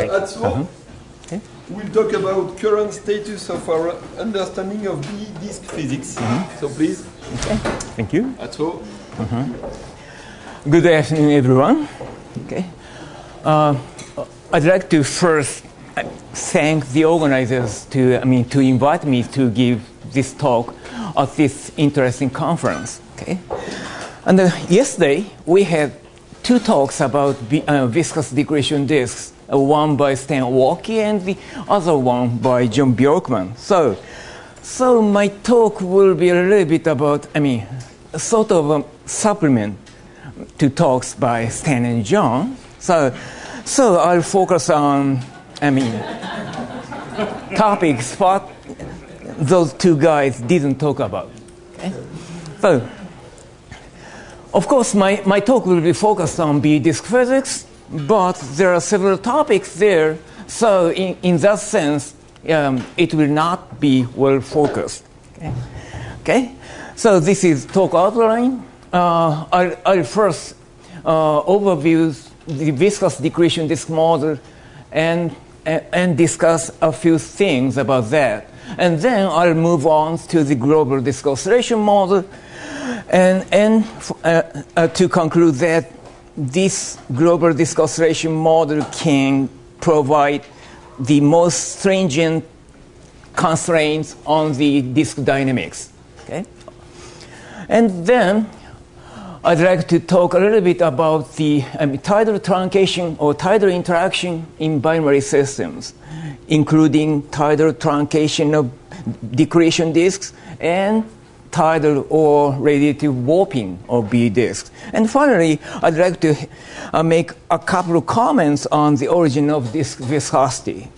like. Okay. We'll talk about current status of our understanding of disk physics. So please. Okay. Thank you. Atsuo. Good afternoon, everyone. Okay. I'd like to first thank the organizers to invite me to give this talk at this interesting conference. Okay. And yesterday we had two talks about viscous degradation disks. One by Stan Walke and the other one by John Bjorkman. So my talk will be a little bit about, sort of a supplement to talks by Stan and John. So I'll focus on, topics what those two guys didn't talk about. Okay? So, of course, my talk will be focused on B-disk physics, but there are several topics there, so in that sense, it will not be well focused. Okay? So this is talk outline. I'll first overview the viscous degradation disk model and discuss a few things about that. And then I'll move on to the global disk oscillation model and to conclude that this global disk oscillation model can provide the most stringent constraints on the disk dynamics. Okay? And then I'd like to talk a little bit about the tidal truncation or tidal interaction in binary systems, including tidal truncation of degradation disks and tidal or radiative warping of B disks. And finally, I'd like to make a couple of comments on the origin of disk viscosity.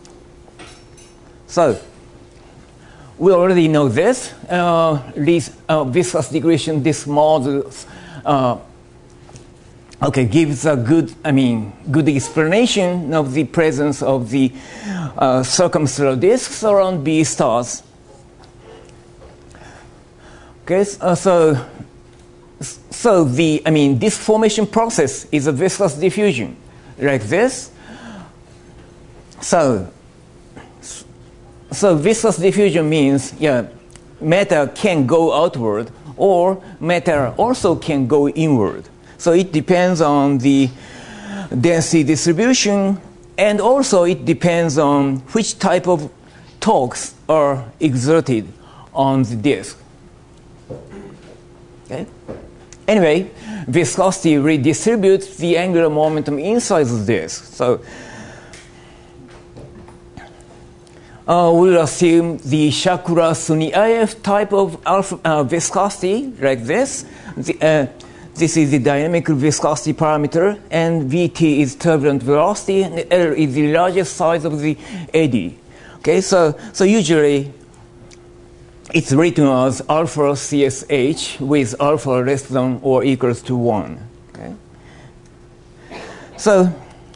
So, we already know this. These viscous degradation disk models gives a good explanation of the presence of the circumstellar disks around B stars. Okay, so the disk formation process is a viscous diffusion, like this. So viscous diffusion means matter can go outward, or matter also can go inward. So it depends on the density distribution, and also it depends on which type of torques are exerted on the disk. Okay. Anyway, viscosity redistributes the angular momentum inside the disk. So we'll assume the Shakura-Sunyaev type of viscosity, like this. This is the dynamic viscosity parameter, and Vt is turbulent velocity, and L is the largest size of the eddy. Okay, so usually it's written as alpha CSH with alpha less than or equals to 1. Okay? So,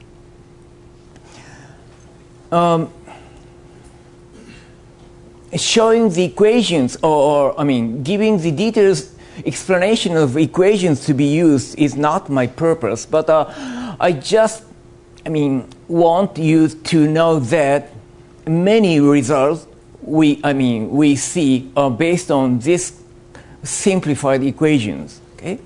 showing the equations, giving the details explanation of equations to be used is not my purpose, but I just, want you to know that many results we see are based on this simplified equations. Okay.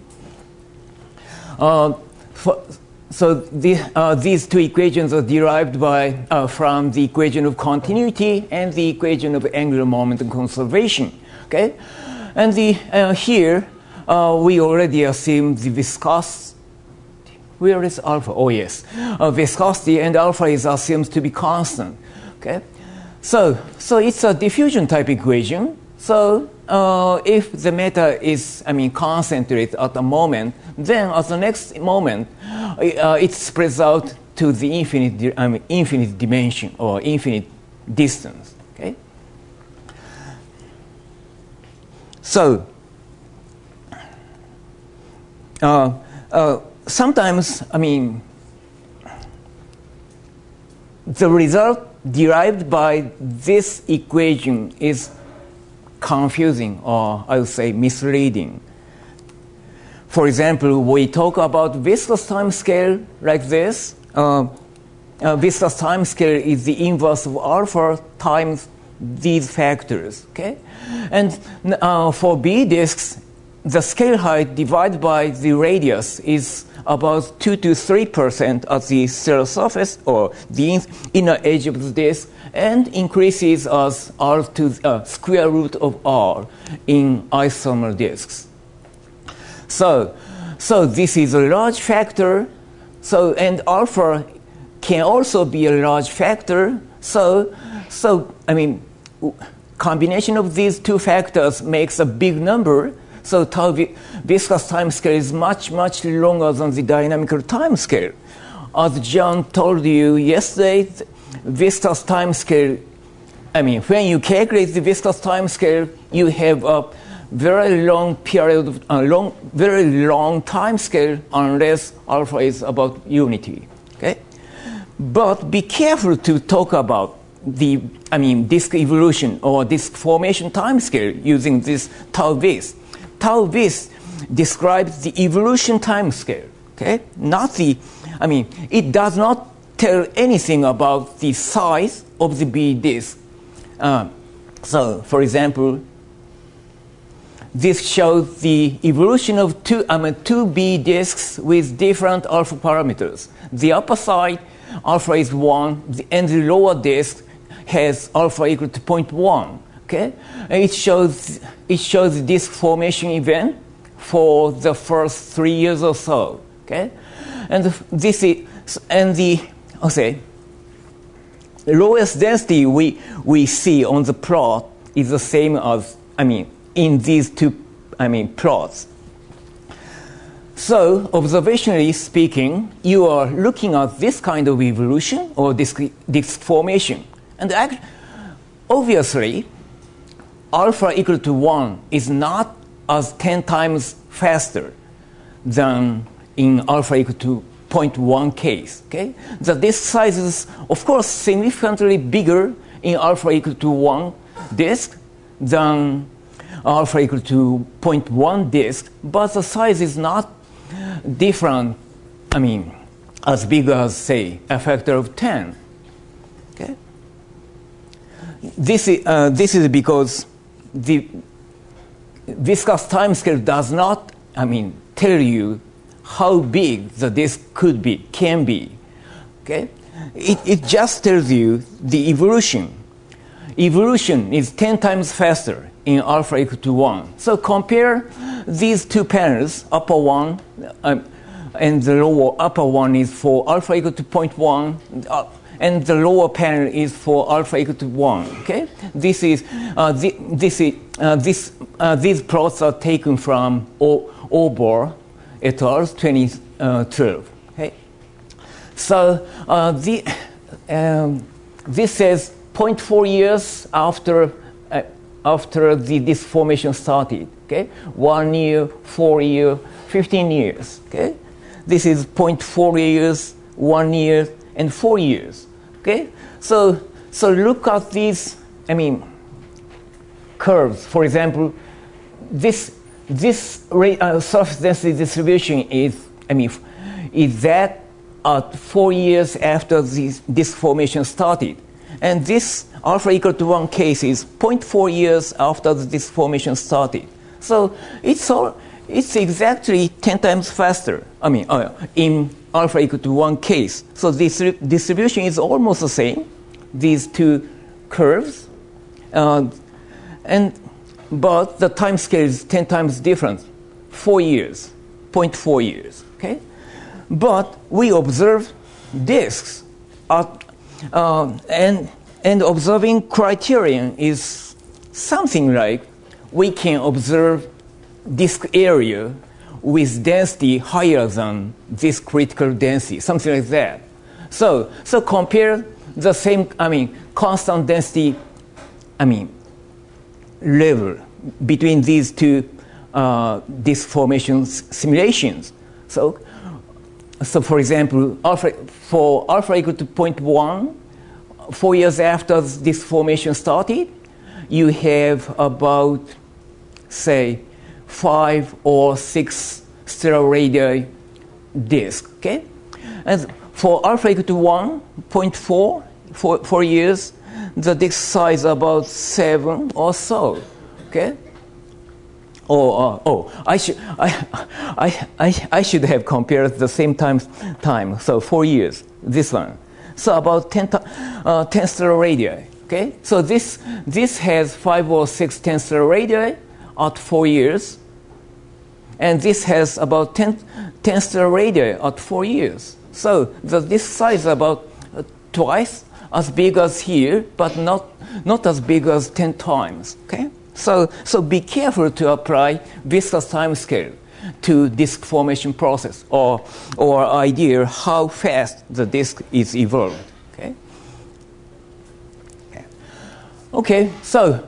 These two equations are derived from the equation of continuity and the equation of angular momentum conservation. Okay, and here we already assume the viscosity. Where is alpha? Oh yes, viscosity, and alpha is assumed to be constant. Okay. So it's a diffusion type equation. So if the matter is, concentrated at a moment, then at the next moment, it spreads out to the infinite dimension or infinite distance. Okay. So sometimes, the result derived by this equation is confusing, or I would say misleading. For example, we talk about viscous time scale like this. viscous time scale is the inverse of alpha times these factors. Okay, and for B disks, the scale height divided by the radius is about 2 to 3% at the stellar surface or the inner edge of the disk, and increases as r to square root of r in isothermal disks. So this is a large factor. So, and alpha can also be a large factor. So I mean, combination of these two factors makes a big number. So tau viscous time scale is much, much longer than the dynamical time scale. As John told you yesterday, viscous time scale, I mean, when you calculate the viscous time scale, you have a very long period, very long time scale unless alpha is about unity. Okay? But be careful to talk about disk evolution or disk formation time scale using this tau vis. Tau vis describes the evolution time scale. Okay? It does not tell anything about the size of the B disk. So, for example, this shows the evolution of two B disks with different alpha parameters. The upper side, alpha is 1, and the lower disk has alpha equal to 0.1. Okay, and it shows the disk formation event for the first 3 years or so. Okay, and the lowest density we see on the plot is the same as in these two plots. So observationally speaking, you are looking at this kind of evolution or disk formation, and obviously alpha equal to 1 is not as 10 times faster than in alpha equal to 0.1 case. Okay? The disk size is, of course, significantly bigger in alpha equal to 1 disk than alpha equal to 0.1 disk, but the size is not different, as big as, say, a factor of 10. Okay? This is because the viscous time scale does not, tell you how big the disk can be. Okay? It just tells you the evolution. Evolution is 10 times faster in alpha equal to 1. So compare these two panels, upper one and the lower upper one is for alpha equal to 0.1, and the lower panel is for alpha equal to 1. Okay, these plots are taken from Obor et al. 2012. Okay, so this says 0.4 years after the disk formation started. Okay, 1 year, 4 year, 15 years. Okay, this is 0.4 years, 1 year, and 4 years. Okay, so look at these. Curves. For example, this surface density distribution is that at 4 years after this disk formation started, and this alpha equal to 1 case is 0.4 years after the disk formation started. So it's exactly 10 times faster. In alpha equal to 1 case. So this distribution is almost the same, these two curves, but the time scale is 10 times different, 4 years, 0.4 years. Okay, but we observe disks, and observing criterion is something like we can observe disk area with density higher than this critical density, something like that. So compare the same, constant density, level between these two disk formation simulations. So for example, for alpha equal to 0.1, 4 years after this formation started, you have about, say, 5 or 6 stellar radii disk. Okay, and for alpha equal to 1.4 for 4 years, the disk size about 7 or so. Okay. I should have compared the same time. So 4 years. This one. So about 10 stellar radii. Okay. So this has 5 or 6 10 stellar radii at 4 years, and this has about 10 stellar radii at 4 years. So this size is about twice as big as here, but not as big as 10 times. Okay. So be careful to apply viscous time scale to disk formation process or idea how fast the disk is evolved. Okay. Okay. So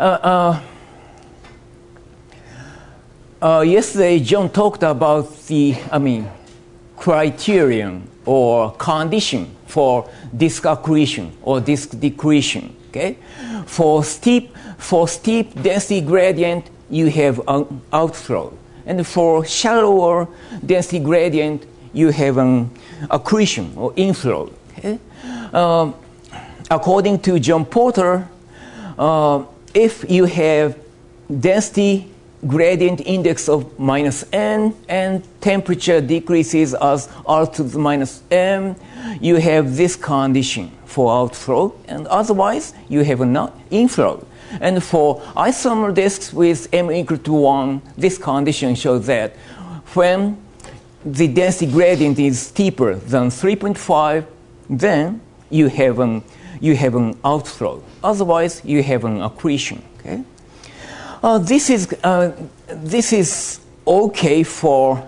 yesterday John talked about the criterion or condition for disk accretion or disk decretion. Okay. For steep density gradient, you have an outflow. And for shallower density gradient, you have an accretion or inflow. Okay? According to John Porter, if you have density gradient index of -n and temperature decreases as r to the -m, you have this condition for outflow, and otherwise you have an inflow. And for isomer disks with m equal to 1, this condition shows that when the density gradient is steeper than 3.5, then you have an outflow. Otherwise, you have an accretion. Okay. This is okay for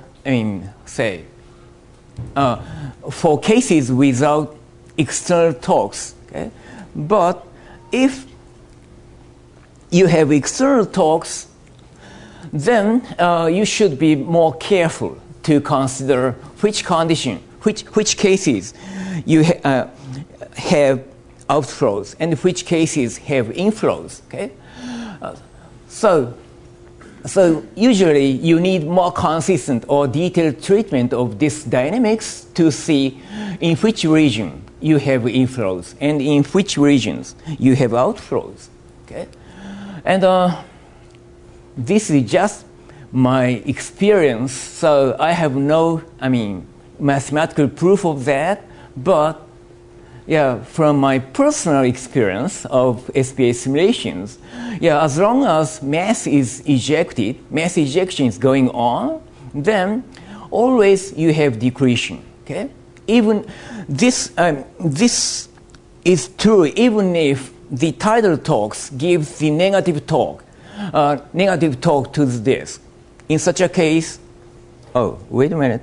for cases without external torques. Okay, but if you have external torques, then you should be more careful to consider which condition, which cases you have outflows and which cases have inflows. Okay, so usually you need more consistent or detailed treatment of this dynamics to see in which region you have inflows and in which regions you have outflows. Okay. And this is just my experience, so I have no, mathematical proof of that. But yeah, from my personal experience of SPA simulations, yeah, as long as mass ejection is going on, then always you have decretion. Okay, even this is true even if the tidal torques gives the negative torque to the disk. In such a case, oh, wait a minute.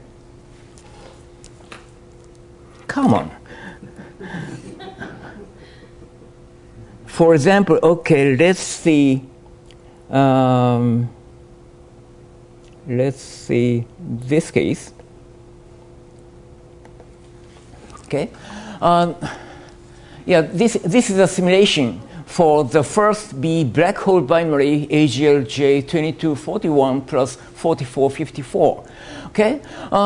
Come on. For example, okay, let's see this case. Okay. Yeah, this is a simulation for the first B black hole binary AGL-J 2241 plus 4454. Okay,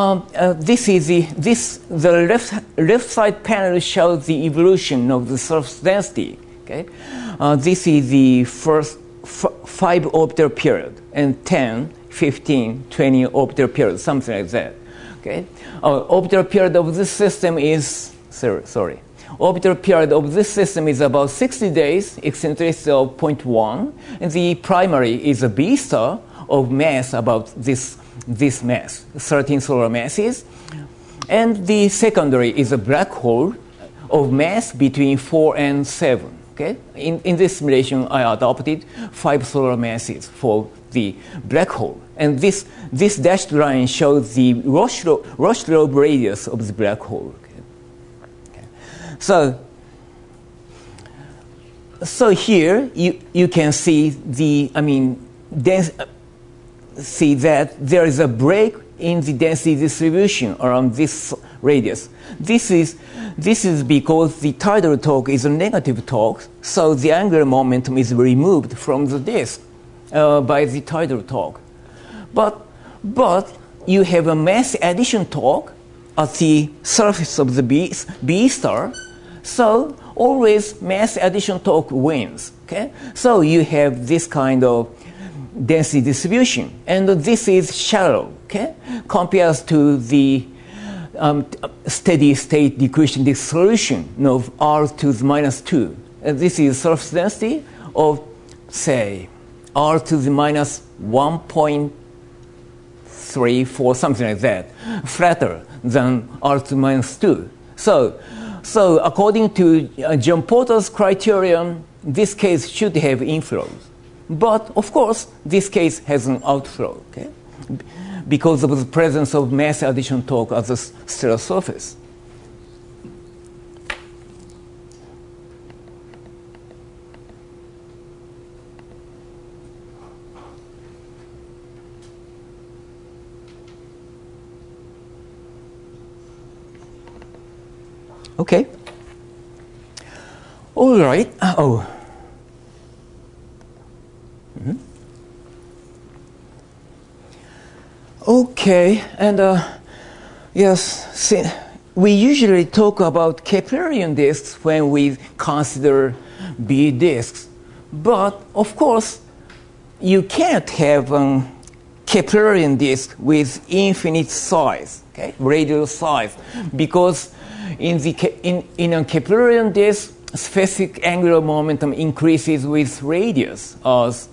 the left side panel shows the evolution of the surface density. Okay, this is the first 5 orbital period and 10, 15, 20 orbital period, something like that. Okay, orbital period of this system is orbital period of this system is about 60 days, eccentricity of 0.1, and the primary is a B star of mass about this mass, 13 solar masses, and the secondary is a black hole of mass between 4 and 7. Okay, in this simulation, I adopted 5 solar masses for the black hole, and this dashed line shows the Roche-Lobe radius of the black hole. So here you can see see that there is a break in the density distribution around this radius. This is because the tidal torque is a negative torque, so the angular momentum is removed from the disk by the tidal torque. But you have a mass addition torque, at the surface of the B star, so always mass addition torque wins. Okay? So you have this kind of density distribution, and this is shallow, okay? Compares to the steady state decreasing disk solution of R to the minus 2. This is surface density of, say, R to the minus 1.34, something like that, flatter than R to the minus 2. So according to John Porter's criterion, this case should have inflows. But, of course, this case has an outflow, okay? Because of the presence of mass addition torque at the stellar surface. Okay. All right. Okay, and yes, we usually talk about Keplerian disks when we consider B disks, but of course, you can't have a Keplerian disk with infinite size, okay, radial size, because in a Keplerian disk, specific angular momentum increases with radius, as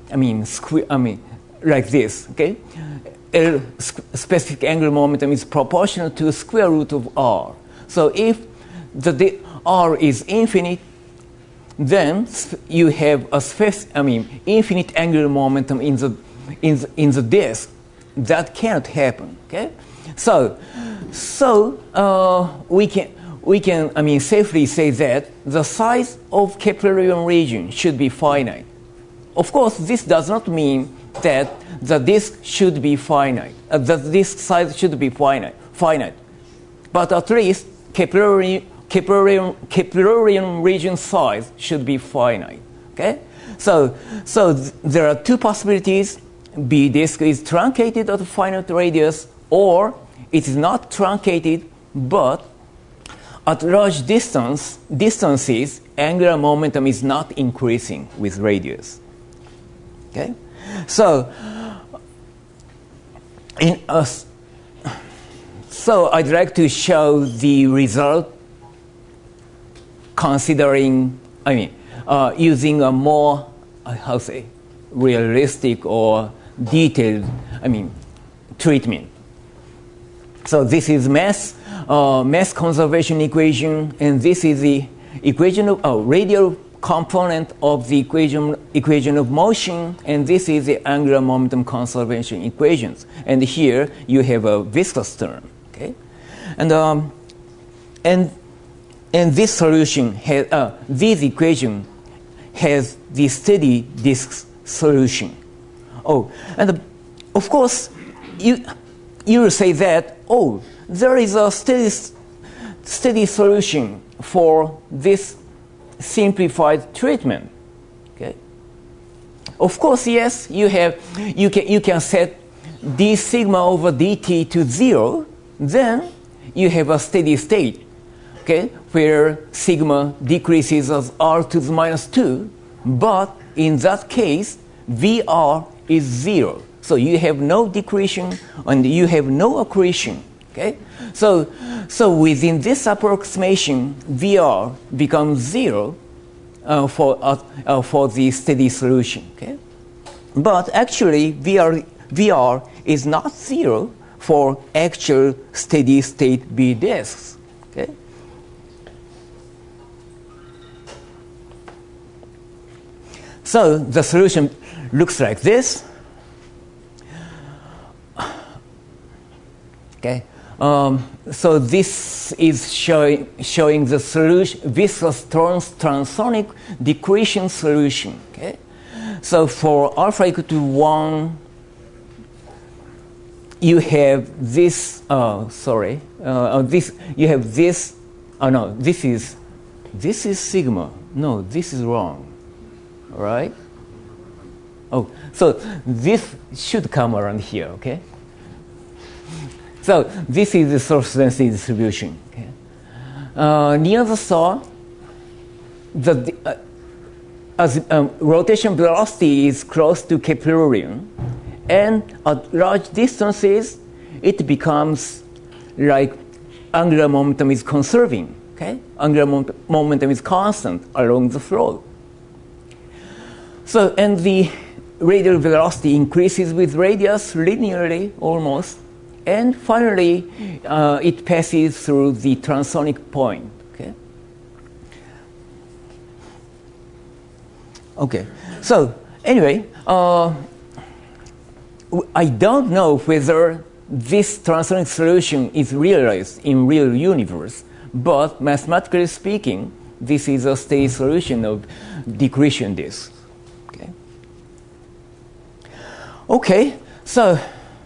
like this, okay. Specific angular momentum is proportional to the square root of R. So if the R is infinite, then you have a infinite angular momentum in the disk. That cannot happen. Okay, so we can safely say that the size of Keplerian region should be finite. Of course, this does not mean that the disk should be finite. The disk size should be finite. But at least Keplerian region size should be finite. Okay? So there are two possibilities. B disk is truncated at a finite radius, or it is not truncated, but at large distances, angular momentum is not increasing with radius. Okay? So I'd like to show the result considering, using a more, realistic or detailed, treatment. So this is mass conservation equation, and this is the equation of radial component of the equation of motion, and this is the angular momentum conservation equations. And here you have a viscous term, okay? And this solution has this equation has the steady disk solution. Oh, and of course you will say that there is a steady solution for this simplified treatment. Okay. Of course, yes, you can set d sigma over dt to 0. Then you have a steady state, okay, where sigma decreases as r to the minus 2. But in that case, Vr is 0. So you have no decretion and you have no accretion. Okay. So within this approximation, Vr becomes 0 for the steady solution. Okay. But actually, Vr is not 0 for actual steady state B disks. Okay. So the solution looks like this. Okay. So this is showing the solution, viscous transonic decreasing solution. Okay. So for alpha equal to 1, you have this. This you have this. Oh no, this is sigma. No, this is wrong. All right. Oh, so this should come around here. Okay. So this is the source density distribution. Okay? Near the star, as rotation velocity is close to Keplerian, and at large distances, it becomes like angular momentum is conserving. Okay? Angular momentum is constant along the flow. So, and the radial velocity increases with radius linearly almost, and finally it passes through the transonic point. Okay. So anyway, I don't know whether this transonic solution is realized in real universe, but mathematically speaking, this is a steady solution of decretion disk. Okay, so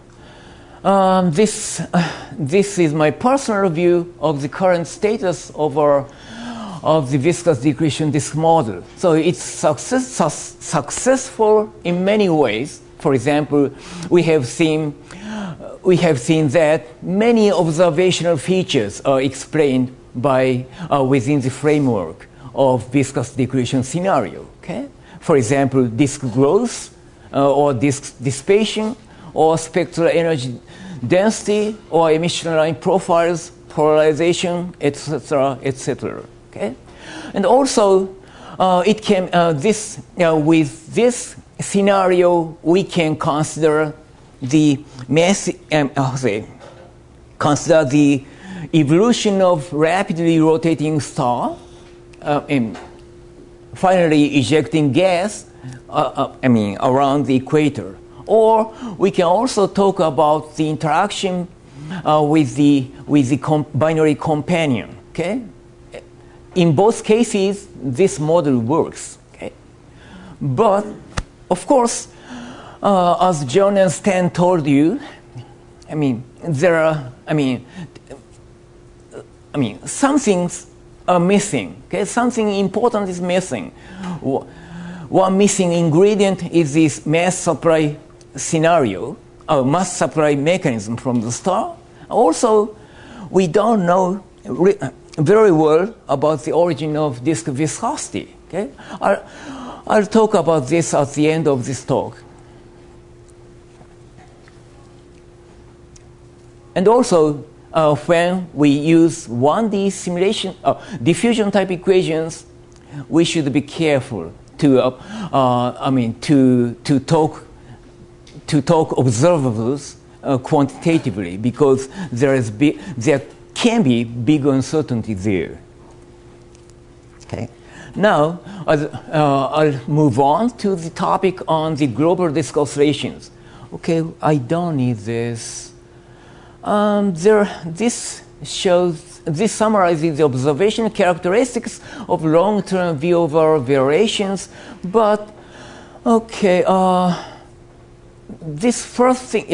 this is my personal view of the current status of the viscous decretion disk model. So it's successful in many ways. For example, we have seen that many observational features are explained by within the framework of viscous decretion scenario. Okay, for example, disk growth. Or disk dissipation, or spectral energy density, or emission line profiles, polarization, etc., etc. Okay, and also it can with this scenario we can consider the consider the evolution of rapidly rotating star, and finally ejecting gas. Around the equator. Or we can also talk about the interaction with the binary companion. Okay, in both cases, this model works. Okay, but of course, as John and Stan told you, there are. Some things are missing. Okay, something important is missing. One missing ingredient is this mass supply scenario, or mass supply mechanism from the star. Also, we don't know very well about the origin of disk viscosity. Okay? I'll talk about this at the end of this talk. And also, when we use 1D simulation, diffusion type equations, we should be careful to talk observables quantitatively, because there can be big uncertainty there. Okay. Now I'll move on to the topic on the global disk oscillations. Okay, I don't need this. This summarizes the observation characteristics of long-term V over variations, but okay, this first thing,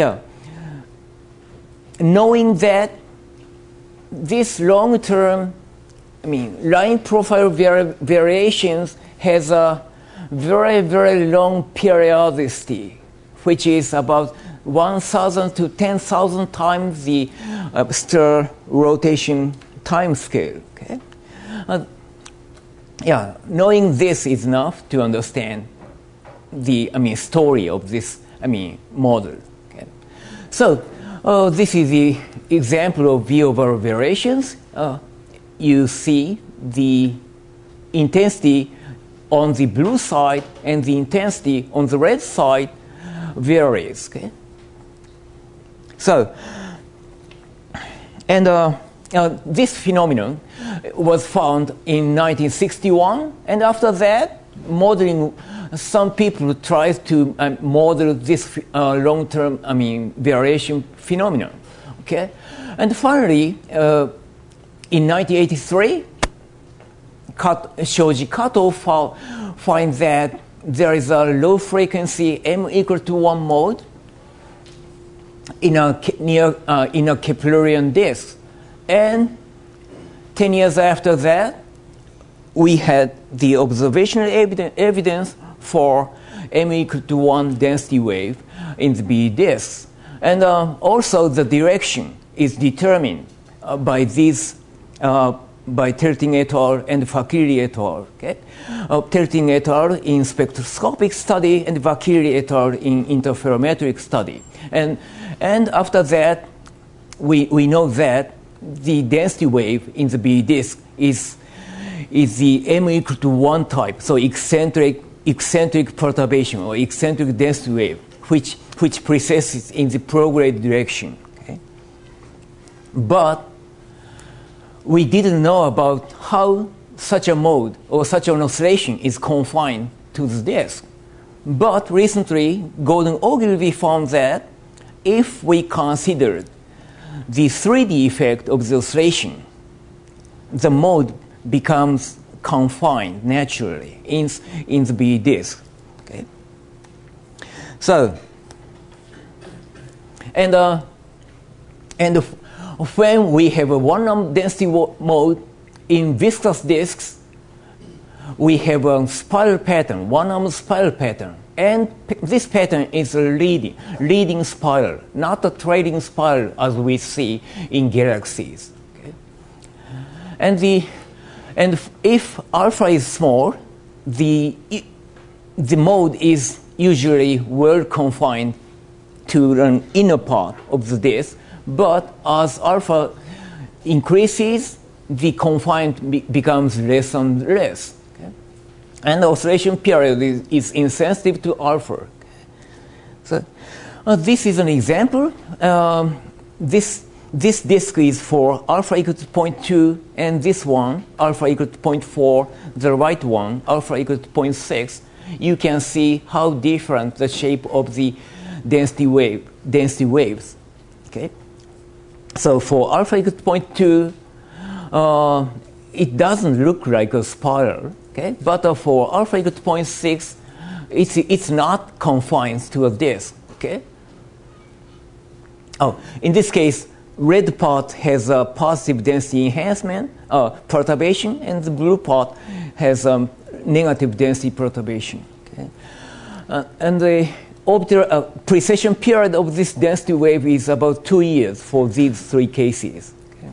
knowing that this long-term, line profile variations has a very, very long periodicity, which is about 1,000 to 10,000 times the stellar rotation time scale. Okay? Knowing this is enough to understand the story of this model. Okay? So this is the example of V over variations. You see the intensity on the blue side and the intensity on the red side varies. Okay? So, and this phenomenon was found in 1961, and after that, some people tried to model this long-term, variation phenomenon. Okay, and finally, in 1983, Shoji Kato finds that there is a low frequency m equal to 1 mode in a Keplerian disk. And 10 years after that, we had the observational evidence for m equal to 1 density wave in the B disks. And also the direction is determined by these, by Telting et al. And Vakili et al. Okay? Telting et al. In spectroscopic study and Vakili et al. In interferometric study. And after that, we know that the density wave in the B disk is the m equal to 1 type, so eccentric perturbation or eccentric density wave, which precesses in the prograde direction. Okay? But we didn't know about how such a mode or such an oscillation is confined to the disk. But recently, Gordon Ogilvy found that if we considered the 3D effect of the oscillation, the mode becomes confined naturally in the B disk. Okay? So, and when we have a one density mode in viscous disks, we have a spiral pattern, one spiral pattern. And this pattern is a leading spiral, not a trailing spiral as we see in galaxies. Okay? And if alpha is small, the mode is usually well confined to an inner part of the disk. But as alpha increases, the confinement becomes less and less. Okay? And the oscillation period is insensitive to alpha. So this is an example. This disk is for alpha equal to 0.2, and this one, alpha equal to 0.4, the right one, alpha equal to 0.6. You can see how different the shape of the density waves. Okay? So for alpha equal to 0.2, it doesn't look like a spiral. Okay? But for alpha equal to 0.6, it's not confined to a disk. Okay? Oh, in this case, red part has a positive density enhancement, perturbation, and the blue part has a negative density perturbation. Okay? And the precession period of this density wave is about 2 years for these 3 cases. Okay?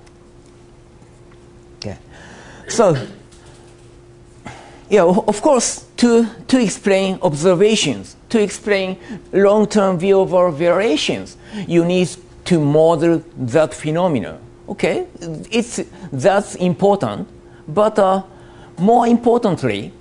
Okay. So, yeah, of course, to explain observations, to explain long-term V/over variations, you need to model that phenomena. Okay, that's important, but more importantly,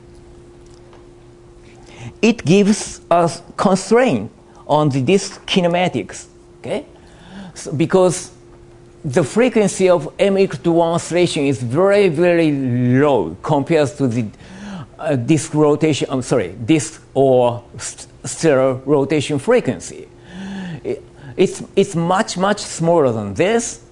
it gives us constraint on the disk kinematics. Okay, so because the frequency of m equal to 1 oscillation is very, very low compared to the disk rotation. Disk or stellar rotation frequency. It's much smaller than this.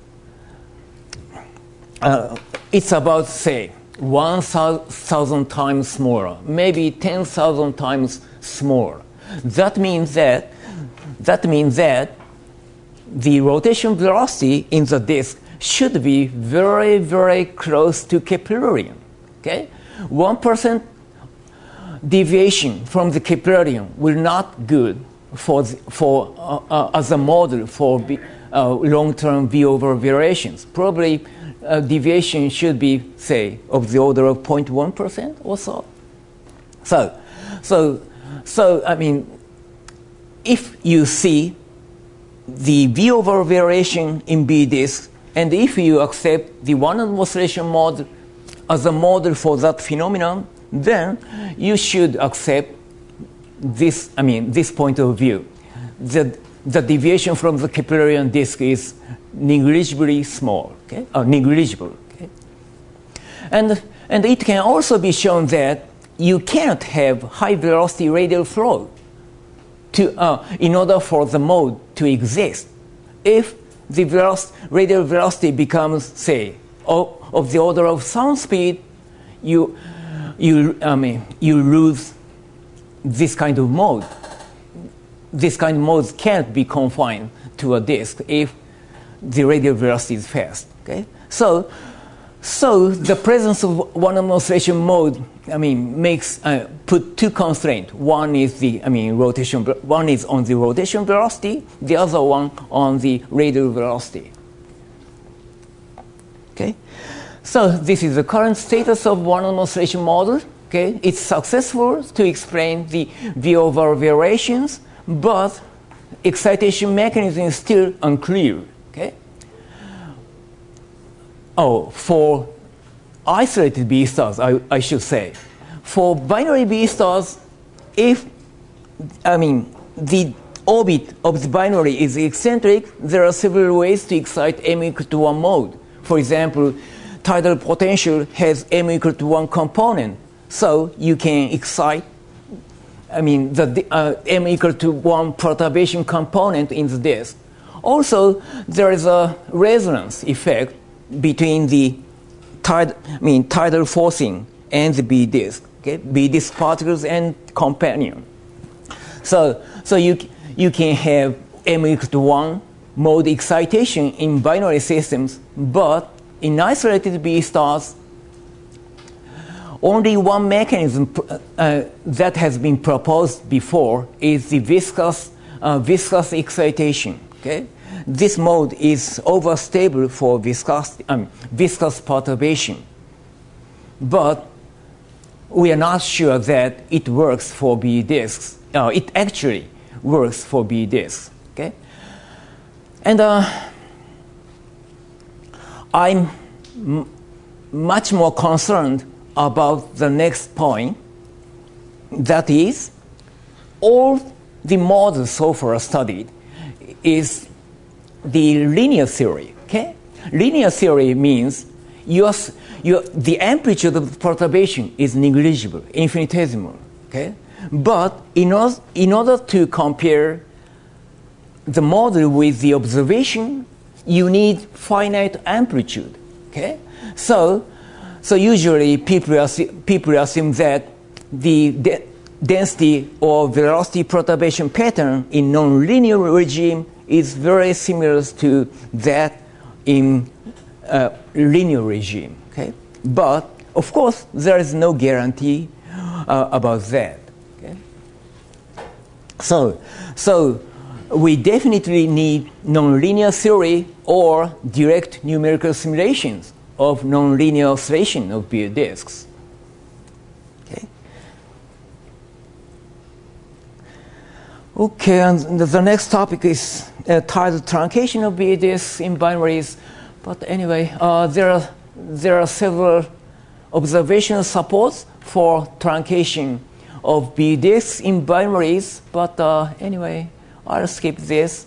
It's about, say, 1,000 times smaller, maybe 10,000 times smaller. That means that the rotation velocity in the disk should be very, very close to Keplerian. Okay, 1% deviation from the Keplerian will not good as a model for long-term V/over variations. Probably deviation should be, say, of the order of 0.1% or so. So I mean, if you see the V/over variation in B disk, and if you accept the one-on oscillation model as a model for that phenomenon, then you should accept this point of view. The deviation from the Keplerian disk is negligibly small, okay? Negligible. Okay? And it can also be shown that you can't have high velocity radial flow in order for the mode to exist. If the radial velocity becomes, say, of the order of sound speed, you lose this kind of mode. This kind of modes can't be confined to a disk if the radial velocity is fast. Okay, so So the presence of one oscillation mode, makes put two constraints. One is rotation. One is on the rotation velocity. The other one on the radial velocity. Okay. So this is the current status of one oscillation model. Okay. It's successful to explain the V over variations, but excitation mechanism is still unclear. Okay. Oh, for isolated B stars, I should say. For binary B stars, if the orbit of the binary is eccentric, there are several ways to excite m equal to 1 mode. For example, tidal potential has m equal to 1 component, so you can excite the m equal to 1 perturbation component in the disk. Also, there is a resonance effect between the tidal forcing and the B disk, okay? B disk particles and companion. So you can have m equal to 1 mode excitation in binary systems, but in isolated B stars, only one mechanism that has been proposed before is the viscous excitation. Okay. This mode is overstable for viscous perturbation, but we are not sure that it works for B disks. It actually works for B disks. Okay, and I'm much more concerned about the next point. That is, all the models so far studied is the linear theory. Okay, linear theory means the amplitude of the perturbation is negligible, infinitesimal. Okay, but in order to compare the model with the observation, you need finite amplitude. Okay, so usually people assume that the density or velocity perturbation pattern in nonlinear regime is very similar to that in linear regime. Okay? But, of course, there is no guarantee about that. Okay? So we definitely need nonlinear theory or direct numerical simulations of nonlinear oscillation of B disks. Okay, and the next topic is tidal truncation of B disks in binaries. But anyway, there are several observational supports for truncation of B disks in binaries. But anyway, I'll skip this.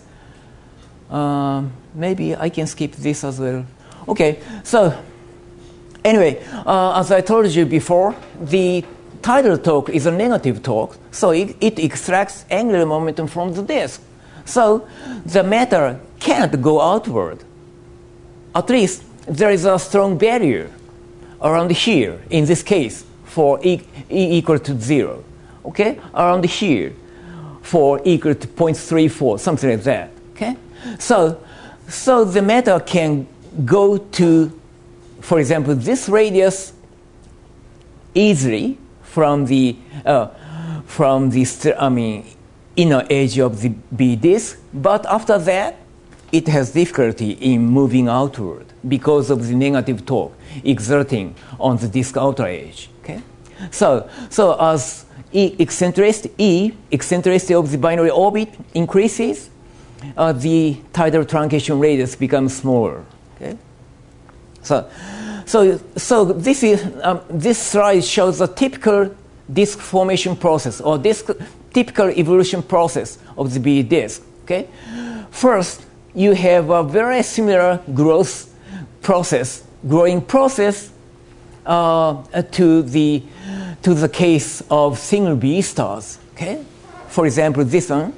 Maybe I can skip this as well. Okay, so anyway, as I told you before, the tidal torque is a negative torque, so it extracts angular momentum from the disk. So the matter can't go outward. At least there is a strong barrier around here, in this case, for E equal to 0. Okay? Around here for E equal to 0.34, something like that. Okay? So the matter can go to, for example, this radius easily from the inner edge of the B disk, but after that, it has difficulty in moving outward because of the negative torque exerting on the disk outer edge. Okay, so as eccentricity of the binary orbit increases, the tidal truncation radius becomes smaller. Okay, so this slide shows a typical disk formation process or typical evolution process of the B disk. Okay, first you have a very similar growing process to the case of single B stars. Okay, for example, this one.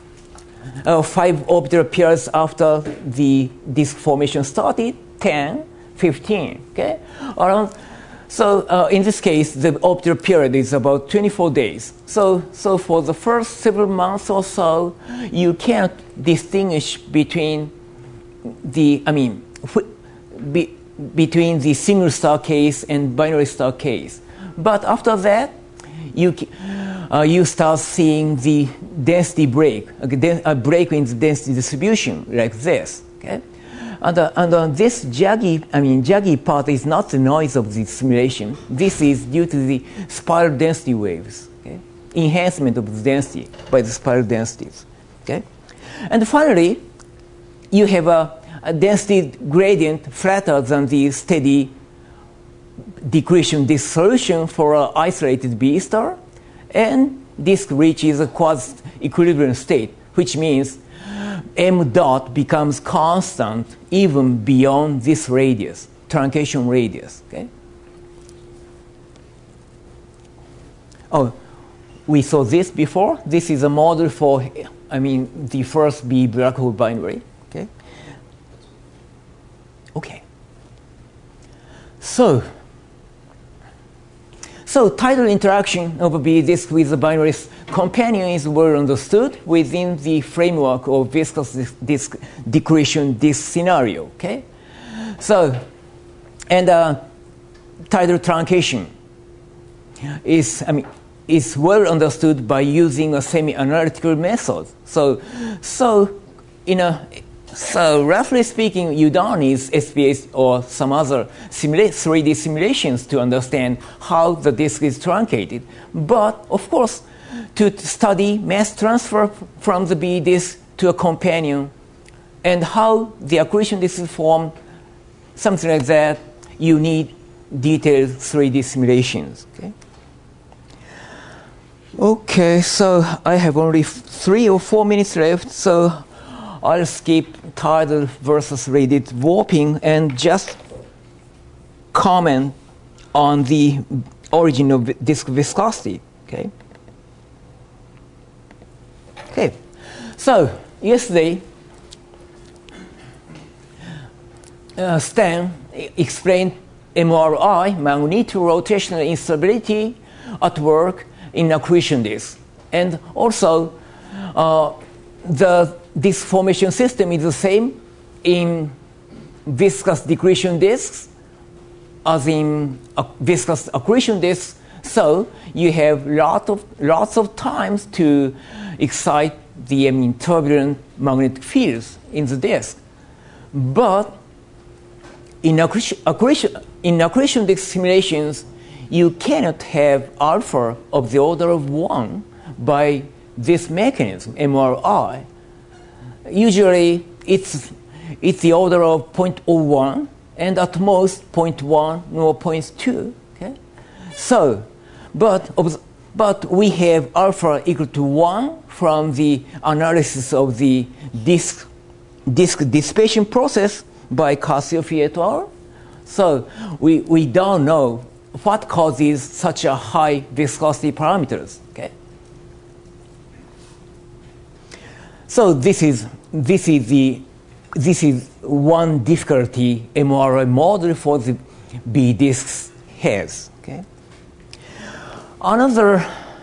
5 orbital pairs after the disk formation started, 10, 15. Okay, so in this case, the orbital period is about 24 days. So for the first several months or so, you can't distinguish between between the single star case and binary star case. But after that, you start seeing the density break, a break in the density distribution like this. Okay? And this jaggy part is not the noise of the simulation. This is due to the spiral density waves, okay? Enhancement of the density by the spiral densities. Okay? And finally, you have a density gradient flatter than the steady decretion disk solution for an isolated B star, and disk reaches a quasi-equilibrium state, which means m dot becomes constant even beyond this radius, truncation radius. Okay? Oh, we saw this before. This is a model for, the first B black hole binary. Okay. Okay. So tidal interaction of B disk with the binary companion is well understood within the framework of viscous disk decretion disk scenario. Okay, so and tidal truncation is well understood by using a semi-analytical method. So roughly speaking, you don't need SPS or some other 3D simulations to understand how the disk is truncated. But of course, to study mass transfer from the B disk to a companion and how the accretion disk is formed, something like that, you need detailed 3D simulations. Okay, so I have only 3 or 4 minutes left, so I'll skip tidal versus radiated warping and just comment on the origin of disk viscosity. Okay. So yesterday, Stan explained MRI, magnetorotational instability, at work in accretion disk, and also this formation system is the same in viscous decretion disks as in viscous accretion disks. So you have lots of times to excite the turbulent magnetic fields in the disk. But in accretion disk simulations, you cannot have alpha of the order of 1 by this mechanism, MRI. Usually, it's the order of 0.01 and at most 0.1 or 0.2. Okay, so but we have alpha equal to 1 from the analysis of the disk dissipation process by Cassiofi et al. So we don't know what causes such a high viscosity parameters. Okay. So this is one difficulty MRI model for the B disks has. Okay. Another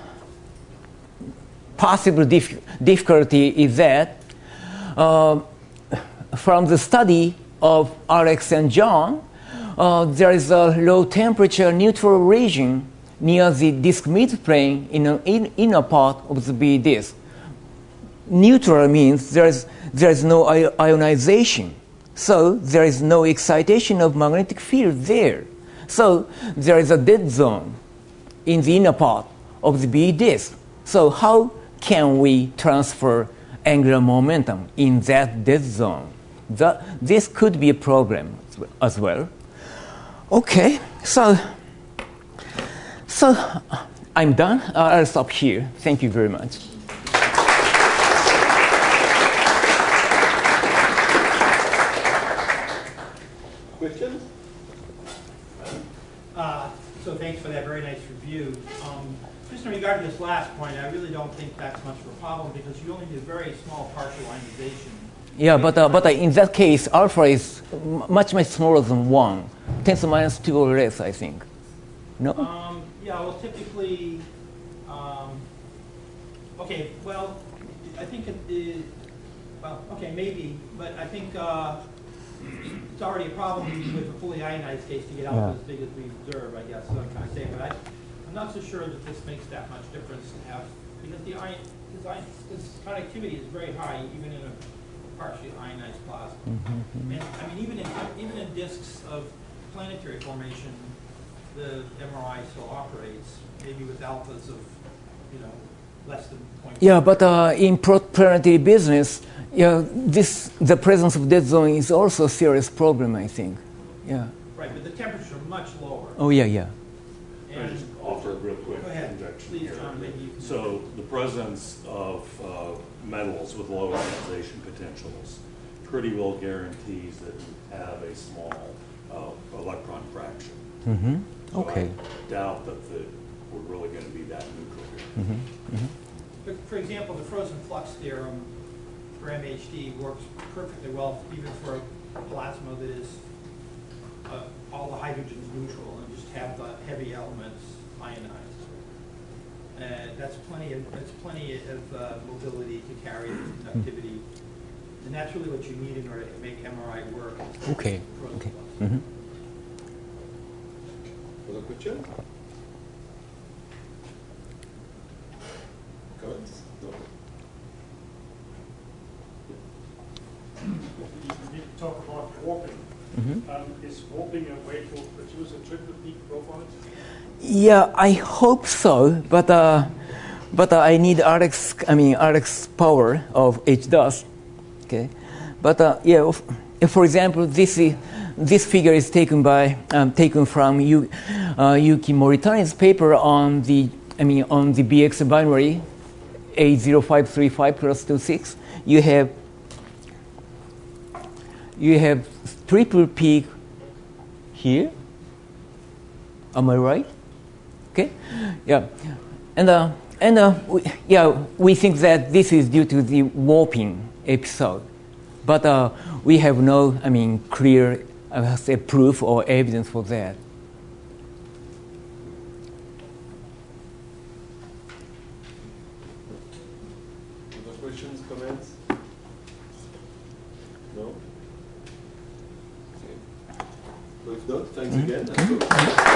possible difficulty is that from the study of Alex and John, there is a low temperature neutral region near the disk midplane in an inner part of the B disk. Neutral means there is no ionization, so there is no excitation of magnetic field there. So there is a dead zone in the inner part of the B disk. So how can we transfer angular momentum in that dead zone? This could be a problem as well. Okay, so I'm done. I'll stop here. Thank you very much. Questions? So thanks for that very nice review. Just in regard to this last point, I really don't think that's much of a problem because you only need a very small partial ionization. Yeah, but in that case, alpha is much smaller than 1, 10 to minus 2 or less, I think. No? Yeah, well, typically, okay, well, I think it is, well, okay, maybe, but I think it's already a problem with a fully ionized case to get out as big as we observe, I guess, is what I'm trying to say. But I'm not so sure that this makes that much difference to have, because this conductivity is very high, even in a partially ionized plasma. And I mean, even in disks of planetary formation, the MRI still operates, maybe with alphas of, less than 0.5. Yeah, but in planetary business, the presence of dead zone is also a serious problem, I think. Yeah. Right, but the temperatures are much lower. Oh, yeah. Can I just offer a real quick injection Please, here? John, maybe you can. So the presence of metals with low ionization potentials pretty well guarantees that you have a small electron fraction. So Okay. I doubt that we're really going to be that neutral here. But for example, the frozen flux theorem for MHD works perfectly well even for a plasma that is all the hydrogen's neutral and just have the heavy elements ionized. That's plenty of mobility to carry the conductivity, and that's really what you need in order to make MRI work. Okay. Frozen flux. Other question? Comments? No. You need to talk about warping. Is warping a way to produce a triple peak profile? Yeah, I hope so, but I need RX power of HDOS. Okay, but for example, this figure is taken from Yuki Moritani's paper on the BX binary 80535 plus 26. You have triple peak here. Am I right? Okay. Yeah, we think that this is due to the warping episode, but we have no, clear, proof or evidence for that. Other questions, comments? No? Okay. So if not, thanks again.